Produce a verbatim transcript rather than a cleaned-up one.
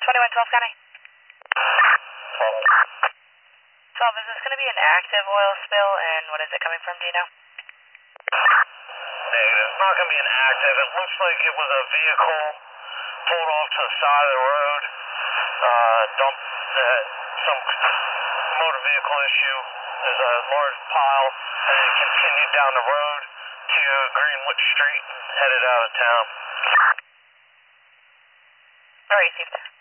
twenty-one twelve County. twelve, is this going to be an active oil spill, and what is it coming from, do you know? Negative. It's not going to be an active. It looks like it was a vehicle pulled off to the side of the road, uh, dumped uh, some motor vehicle issue. There's a large pile, and it continued down the road to Greenwood Street, headed out of town. All right, received.